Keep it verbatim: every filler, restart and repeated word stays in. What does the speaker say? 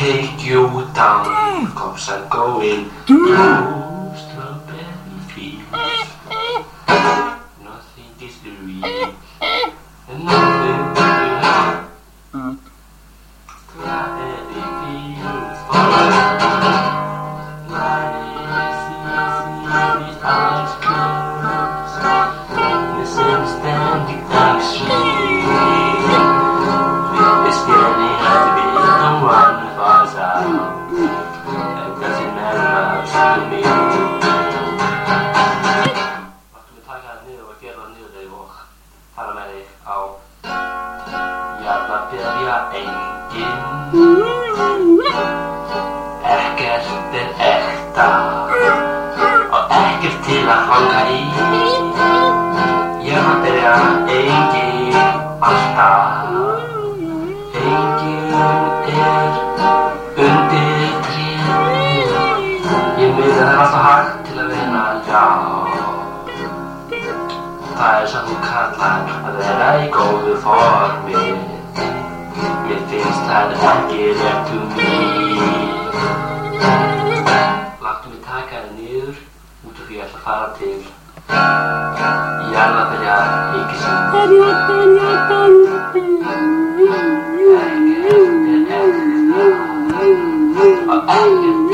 take you down, 'cause I'm going to strawberry fields. Nothing is real, and nothing will happen. Strawberry fields, all lies easy with eyes closed. Misunderstanding action. Fara með þig á jarðabyrja enginn. Ekkert er ekta og ekkert til að hanga í. Jarðabyrja enginn alltaf. Enginn er undir tréð. Ég veit að það er alltaf hægt til að vinna, já. Það er sem þú kallar að vera í góðu formi. Mér finnst það ekki rétt um mig. Láttu mig taka þig niður út af því ég ætla að fara til jarðabyrja ríkisins. Ekkert er ekta og ekkert